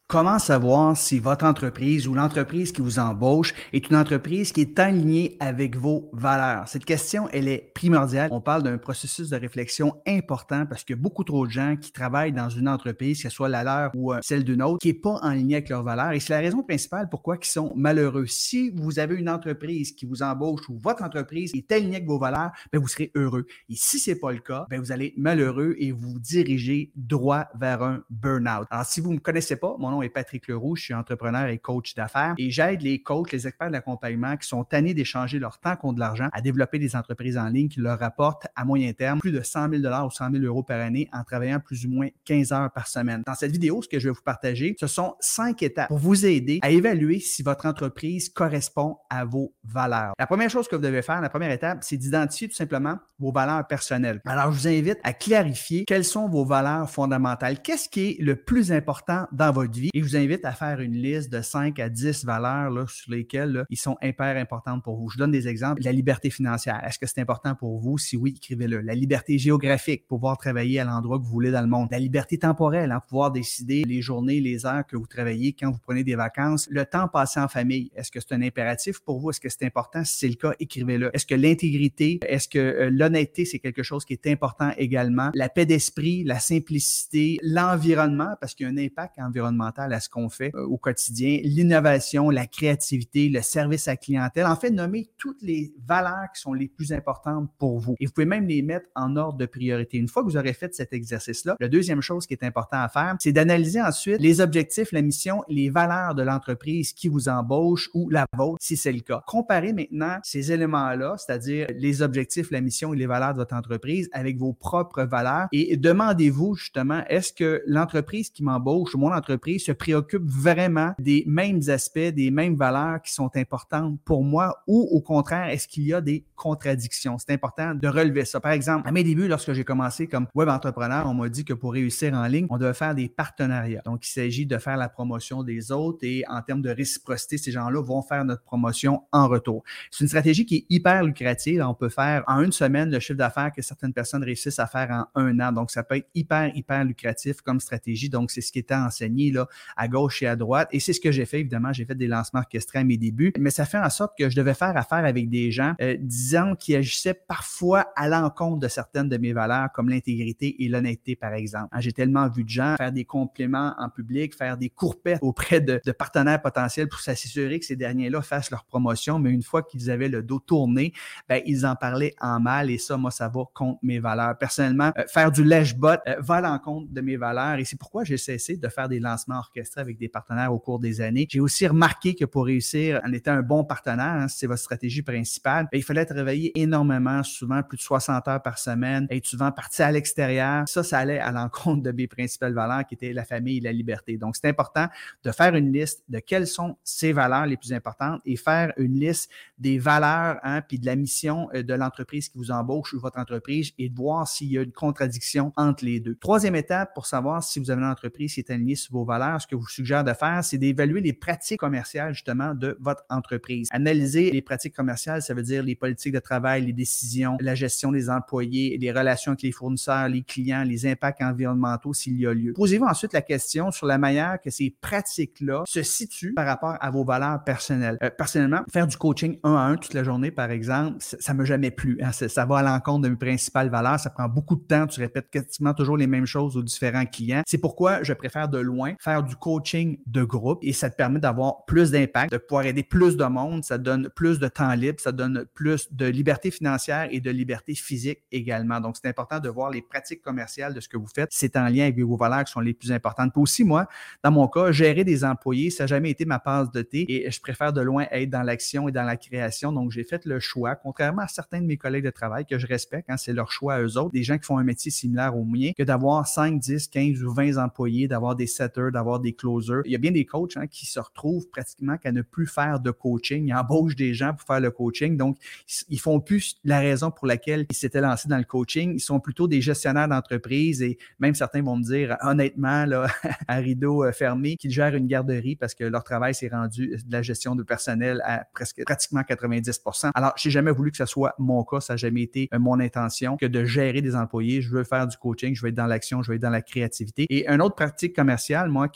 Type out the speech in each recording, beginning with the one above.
Comment savoir si votre entreprise ou l'entreprise qui vous embauche est une entreprise qui est alignée avec vos valeurs? Cette question, elle est primordiale. On parle d'un processus de réflexion important parce qu'il y a beaucoup trop de gens qui travaillent dans une entreprise, que ce soit la leur ou celle d'une autre, qui n'est pas en ligne avec leurs valeurs. Et c'est la raison principale pourquoi ils sont malheureux. Si vous avez une entreprise qui vous embauche ou votre entreprise est alignée avec vos valeurs, bien, vous serez heureux. Et si ce n'est pas le cas, bien, vous allez être malheureux et vous dirigez droit vers un burn-out. Alors, si vous ne me connaissez pas, mon nom est Patrick Leroux, je suis entrepreneur et coach d'affaires et j'aide les coachs, les experts de l'accompagnement qui sont tannés d'échanger leur temps contre de l'argent à développer des entreprises en ligne qui leur rapportent à moyen terme plus de 100 000 $ ou 100 000 € par année en travaillant plus ou moins 15 heures par semaine. Dans cette vidéo, ce que je vais vous partager, ce sont 5 étapes pour vous aider à évaluer si votre entreprise correspond à vos valeurs. La première chose que vous devez faire, la première étape, c'est d'identifier tout simplement vos valeurs personnelles. Alors, je vous invite à clarifier quelles sont vos valeurs fondamentales. Qu'est-ce qui est le plus important dans votre vie? Et je vous invite à faire une liste de 5 à 10 valeurs là, sur lesquelles là, ils sont hyper importantes pour vous. Je donne des exemples. La liberté financière. Est-ce que c'est important pour vous? Si oui, écrivez-le. La liberté géographique, pouvoir travailler à l'endroit que vous voulez dans le monde. La liberté temporelle, pouvoir décider les journées, les heures que vous travaillez quand vous prenez des vacances. Le temps passé en famille. Est-ce que c'est un impératif pour vous? Est-ce que c'est important? Si c'est le cas, écrivez-le. Est-ce que l'intégrité, est-ce que l'honnêteté, c'est quelque chose qui est important également? La paix d'esprit, la simplicité, l'environnement, parce qu'il y a un impact environnemental à ce qu'on fait au quotidien, l'innovation, la créativité, le service à clientèle. En fait, nommez toutes les valeurs qui sont les plus importantes pour vous. Et vous pouvez même les mettre en ordre de priorité. Une fois que vous aurez fait cet exercice-là, la deuxième chose qui est important à faire, c'est d'analyser ensuite les objectifs, la mission, les valeurs de l'entreprise qui vous embauche ou la vôtre, si c'est le cas. Comparez maintenant ces éléments-là, c'est-à-dire les objectifs, la mission et les valeurs de votre entreprise avec vos propres valeurs et demandez-vous justement, est-ce que l'entreprise qui m'embauche ou mon entreprise se préoccupe vraiment des mêmes aspects, des mêmes valeurs qui sont importantes pour moi ou au contraire, est-ce qu'il y a des contradictions? C'est important de relever ça. Par exemple, à mes débuts, lorsque j'ai commencé comme web entrepreneur, on m'a dit que pour réussir en ligne, on devait faire des partenariats. Donc, il s'agit de faire la promotion des autres et en termes de réciprocité, ces gens-là vont faire notre promotion en retour. C'est une stratégie qui est hyper lucrative. On peut faire en une semaine le chiffre d'affaires que certaines personnes réussissent à faire en un an. Donc, ça peut être hyper lucratif comme stratégie. Donc, c'est ce qui était enseigné là, à gauche et à droite. Et c'est ce que j'ai fait, évidemment. J'ai fait des lancements orchestrés à mes débuts. Mais ça fait en sorte que je devais faire affaire avec des gens, disons, qui agissaient parfois à l'encontre de certaines de mes valeurs, comme l'intégrité et l'honnêteté, par exemple. J'ai tellement vu de gens faire des compliments en public, faire des courpettes auprès de partenaires potentiels pour s'assurer que ces derniers-là fassent leur promotion. Mais une fois qu'ils avaient le dos tourné, ben, ils en parlaient en mal. Et ça, moi, ça va contre mes valeurs. Personnellement, faire du lèche-bot va à l'encontre de mes valeurs. Et c'est pourquoi j'ai cessé de faire des lancements orchestrés avec des partenaires au cours des années. J'ai aussi remarqué que pour réussir en étant un bon partenaire, c'est votre stratégie principale, ben, il fallait travailler énormément, souvent plus de 60 heures par semaine, être souvent parti à l'extérieur. Ça allait à l'encontre de mes principales valeurs qui étaient la famille et la liberté. Donc, c'est important de faire une liste de quelles sont ces valeurs les plus importantes et faire une liste des valeurs puis de la mission de l'entreprise qui vous embauche ou votre entreprise et de voir s'il y a une contradiction entre les deux. Troisième étape pour savoir si vous avez une entreprise qui est alignée sur vos valeurs, ce que je vous suggère de faire, c'est d'évaluer les pratiques commerciales justement de votre entreprise. Analyser les pratiques commerciales, ça veut dire les politiques de travail, les décisions, la gestion des employés, les relations avec les fournisseurs, les clients, les impacts environnementaux s'il y a lieu. Posez-vous ensuite la question sur la manière que ces pratiques-là se situent par rapport à vos valeurs personnelles. Personnellement, faire du coaching 1 à 1 toute la journée, par exemple, ça ne m'a jamais plu. Ça va à l'encontre de mes principales valeurs. Ça prend beaucoup de temps. Tu répètes quasiment toujours les mêmes choses aux différents clients. C'est pourquoi je préfère de loin faire du coaching de groupe et ça te permet d'avoir plus d'impact, de pouvoir aider plus de monde. Ça donne plus de temps libre. Ça donne plus de liberté financière et de liberté physique également. Donc, c'est important de voir les pratiques commerciales de ce que vous faites. C'est en lien avec vos valeurs qui sont les plus importantes. Puis aussi, moi, dans mon cas, gérer des employés, ça n'a jamais été ma tasse de thé et je préfère de loin être dans l'action et dans la création. Donc, j'ai fait le choix, contrairement à certains de mes collègues de travail que je respecte, c'est leur choix à eux autres, des gens qui font un métier similaire au mien, que d'avoir 5, 10, 15 ou 20 employés, d'avoir des setters, d'avoir des closers. Il y a bien des coachs qui se retrouvent pratiquement qu'à ne plus faire de coaching. Ils embauchent des gens pour faire le coaching. Donc, ils font plus la raison pour laquelle ils s'étaient lancés dans le coaching. Ils sont plutôt des gestionnaires d'entreprise et même certains vont me dire, honnêtement, là, à rideau fermé, qu'ils gèrent une garderie parce que leur travail s'est rendu de la gestion de personnel à pratiquement 90%. Alors, j'ai jamais voulu que ce soit mon cas. Ça n'a jamais été mon intention que de gérer des employés. Je veux faire du coaching, je veux être dans l'action, je veux être dans la créativité. Et une autre pratique commerciale, moi,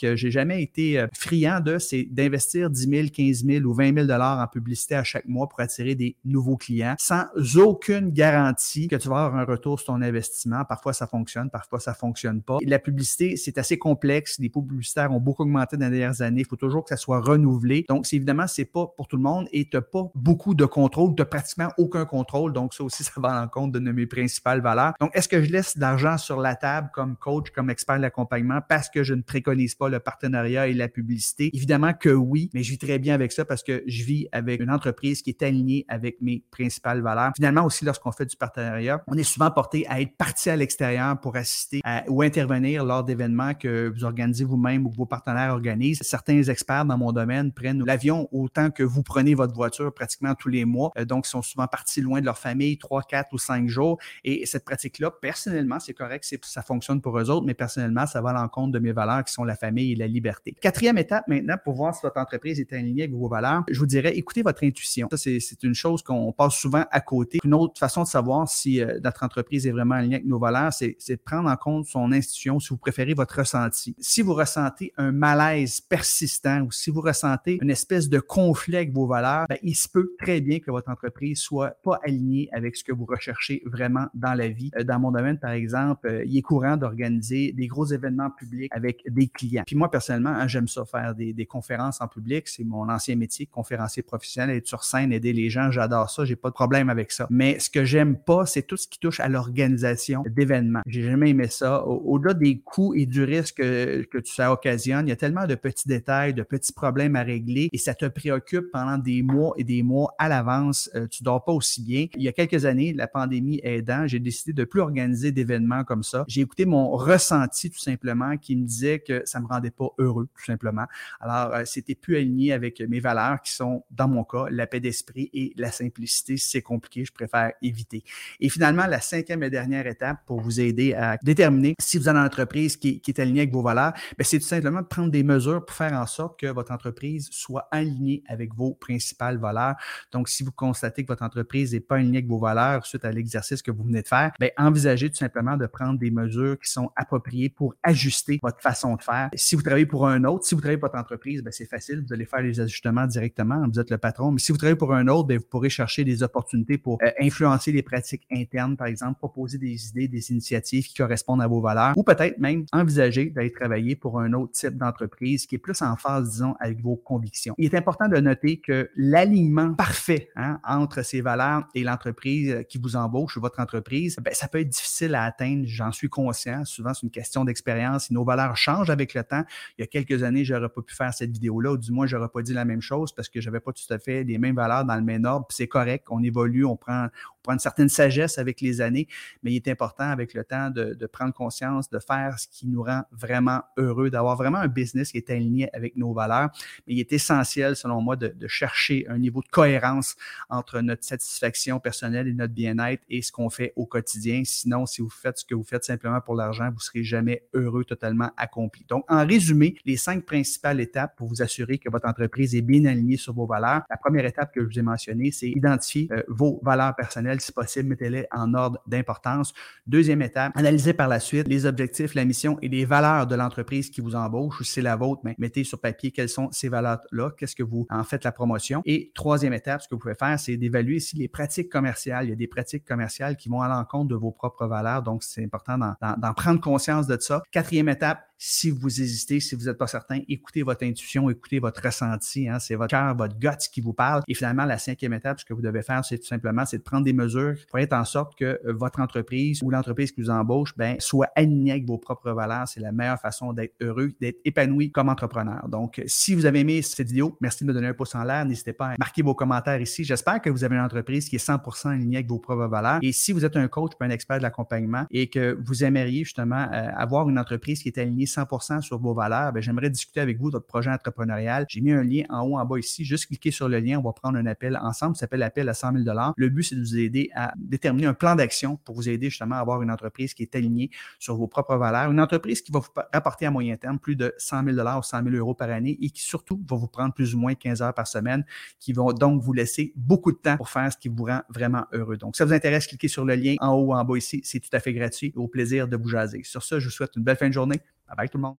que j'ai jamais été friand de, c'est d'investir 10 000, 15 000 ou 20 000 en publicité à chaque mois pour attirer des nouveaux clients sans aucune garantie que tu vas avoir un retour sur ton investissement. Parfois, ça fonctionne, parfois, ça fonctionne pas. Et la publicité, c'est assez complexe. Les coûts publicitaires ont beaucoup augmenté dans les dernières années. Il faut toujours que ça soit renouvelé. Donc, évidemment, c'est pas pour tout le monde et tu n'as pas beaucoup de contrôle. Tu n'as pratiquement aucun contrôle. Donc, ça aussi, ça va en compte de mes principales valeurs. Donc, est-ce que je laisse de l'argent sur la table comme coach, comme expert de l'accompagnement parce que je ne préconise pas le partenariat et la publicité? Évidemment que oui, mais je vis très bien avec ça parce que je vis avec une entreprise qui est alignée avec mes principales valeurs. Finalement, aussi, lorsqu'on fait du partenariat, on est souvent porté à être parti à l'extérieur pour assister ou intervenir lors d'événements que vous organisez vous-même ou que vos partenaires organisent. Certains experts dans mon domaine prennent l'avion autant que vous prenez votre voiture pratiquement tous les mois. Donc, ils sont souvent partis loin de leur famille 3, 4 ou 5 jours. Et cette pratique-là, personnellement, c'est correct, ça fonctionne pour eux autres, mais personnellement, ça va à l'encontre de mes valeurs qui sont la famille et la liberté. Quatrième étape maintenant, pour voir si votre entreprise est alignée avec vos valeurs, je vous dirais, écoutez votre intuition. Ça, c'est une chose qu'on passe souvent à côté. Une autre façon de savoir si notre entreprise est vraiment alignée avec nos valeurs, c'est de prendre en compte son intuition, si vous préférez votre ressenti. Si vous ressentez un malaise persistant ou si vous ressentez une espèce de conflit avec vos valeurs, ben, il se peut très bien que votre entreprise soit pas alignée avec ce que vous recherchez vraiment dans la vie. Dans mon domaine, par exemple, il est courant d'organiser des gros événements publics avec des clients. Puis moi, personnellement, j'aime ça, faire des conférences en public. C'est mon ancien métier, conférencier professionnel, être sur scène, aider les gens. J'adore ça. J'ai pas de problème avec ça. Mais ce que j'aime pas, c'est tout ce qui touche à l'organisation d'événements. J'ai jamais aimé ça. Au-delà des coûts et du risque que ça occasionne, il y a tellement de petits détails, de petits problèmes à régler et ça te préoccupe pendant des mois et des mois à l'avance. Tu dors pas aussi bien. Il y a quelques années, la pandémie aidant, j'ai décidé de plus organiser d'événements comme ça. J'ai écouté mon ressenti tout simplement qui me disait que ça me rendait pas heureux tout simplement. Alors, c'était plus aligné avec mes valeurs qui sont, dans mon cas, la paix d'esprit et la simplicité. Si c'est compliqué, je préfère éviter. Et finalement, la cinquième et dernière étape pour vous aider à déterminer si vous avez une entreprise qui est alignée avec vos valeurs, bien, c'est tout simplement de prendre des mesures pour faire en sorte que votre entreprise soit alignée avec vos principales valeurs. Donc, si vous constatez que votre entreprise n'est pas alignée avec vos valeurs suite à l'exercice que vous venez de faire, bien, envisagez tout simplement de prendre des mesures qui sont appropriées pour ajuster votre façon de faire. Si vous travaillez pour un autre, si vous travaillez pour votre entreprise, bien, c'est facile, vous allez faire les ajustements directement, vous êtes le patron. Mais si vous travaillez pour un autre, bien, vous pourrez chercher des opportunités pour influencer les pratiques internes, par exemple, proposer des idées, des initiatives qui correspondent à vos valeurs ou peut-être même envisager d'aller travailler pour un autre type d'entreprise qui est plus en phase, disons, avec vos convictions. Il est important de noter que l'alignement parfait entre ces valeurs et l'entreprise qui vous embauche ou votre entreprise, bien, ça peut être difficile à atteindre, j'en suis conscient. Souvent, c'est une question d'expérience et nos valeurs changent avec le temps. Il y a quelques années, je n'aurais pas pu faire cette vidéo-là ou du moins, je n'aurais pas dit la même chose parce que je n'avais pas tout à fait les mêmes valeurs dans le même ordre. Puis c'est correct, on évolue, on prend une certaine sagesse avec les années, mais il est important avec le temps de prendre conscience, de faire ce qui nous rend vraiment heureux, d'avoir vraiment un business qui est aligné avec nos valeurs. Mais il est essentiel, selon moi, de chercher un niveau de cohérence entre notre satisfaction personnelle et notre bien-être et ce qu'on fait au quotidien. Sinon, si vous faites ce que vous faites simplement pour l'argent, vous ne serez jamais heureux, totalement accompli. Donc, en résumé, les 5 principales étapes pour vous assurer que votre entreprise est bien alignée sur vos valeurs. La première étape que je vous ai mentionnée, c'est identifier vos valeurs personnelles. Si possible, mettez-les en ordre d'importance. Deuxième étape, analysez par la suite les objectifs, la mission et les valeurs de l'entreprise qui vous embauche ou si c'est la vôtre, mais mettez sur papier quelles sont ces valeurs-là, qu'est-ce que vous en faites la promotion. Et troisième étape, ce que vous pouvez faire, c'est d'évaluer si les pratiques commerciales, il y a des pratiques commerciales qui vont à l'encontre de vos propres valeurs, donc c'est important d'en prendre conscience de ça. Quatrième étape, si vous hésitez, si vous n'êtes pas certain, écoutez votre intuition, écoutez votre ressenti, c'est votre cœur, votre gut qui vous parle. Et finalement, la cinquième étape, ce que vous devez faire, c'est tout simplement, c'est de prendre des mesures pour être en sorte que votre entreprise ou l'entreprise qui vous embauche, soit alignée avec vos propres valeurs. C'est la meilleure façon d'être heureux, d'être épanoui comme entrepreneur. Donc, si vous avez aimé cette vidéo, merci de me donner un pouce en l'air. N'hésitez pas à marquer vos commentaires ici. J'espère que vous avez une entreprise qui est 100% alignée avec vos propres valeurs. Et si vous êtes un coach ou un expert de l'accompagnement et que vous aimeriez justement avoir une entreprise qui est alignée 100% sur vos valeurs, j'aimerais discuter avec vous de votre projet entrepreneurial. J'ai mis un lien en haut, en bas ici. Juste cliquez sur le lien. On va prendre un appel ensemble. Ça s'appelle l'appel à 100 000 $. Le but, c'est de vous aider à déterminer un plan d'action pour vous aider justement à avoir une entreprise qui est alignée sur vos propres valeurs. Une entreprise qui va vous rapporter à moyen terme plus de 100 000 $ ou 100 000 € par année et qui surtout va vous prendre plus ou moins 15 heures par semaine, qui vont donc vous laisser beaucoup de temps pour faire ce qui vous rend vraiment heureux. Donc, si ça vous intéresse, cliquez sur le lien en haut ou en bas ici. C'est tout à fait gratuit. Au plaisir de vous jaser. Sur ce, je vous souhaite une belle fin de journée. Bye bye tout le monde.